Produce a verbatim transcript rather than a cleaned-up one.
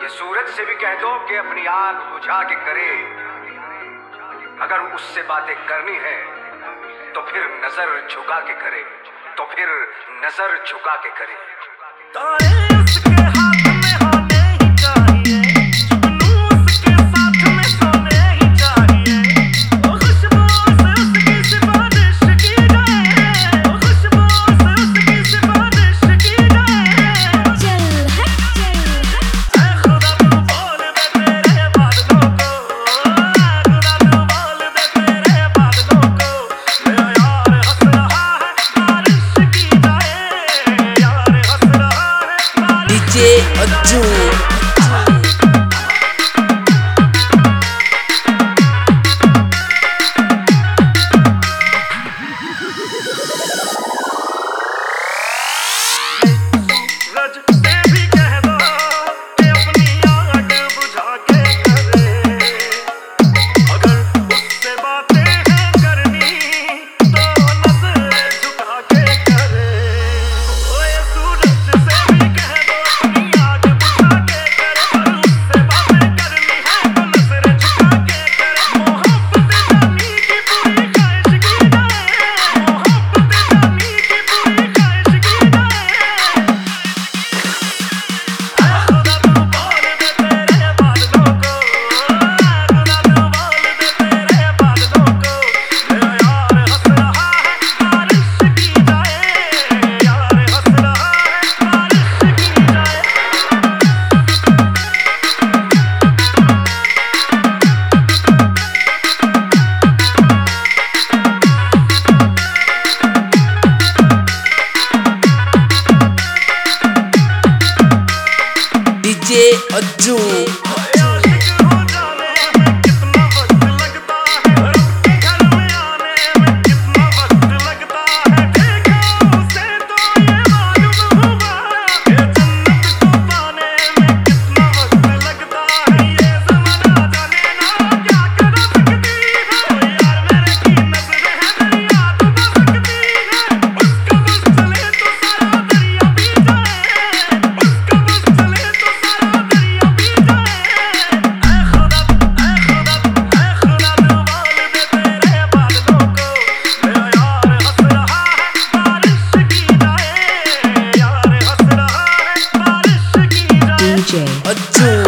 ये सूरज से भी कह दो कि अपनी आग बुझा के करे। अगर उससे बातें करनी है तो फिर नजर झुका के करे, तो फिर नजर झुका के करे। तारे उसके हाथ में होने ही चाहिए, जुगनू उसके साथ में सोने ही चाहिए। ओ खुशबू से उसकी सिफारिश की जाए, ओ खुशबू से उसकी सिफारिश की जाए। चल हट चल हट, ऐ खुदा तू बोल दे तेरे बादलों को, ऐ खुदा तू बोल दे तेरे बादलों को। मेरा यार हंस रहा है बारिश की जाए, यार हंस रहा है DJ Ajju. DJ Ajju. DJ Ajju.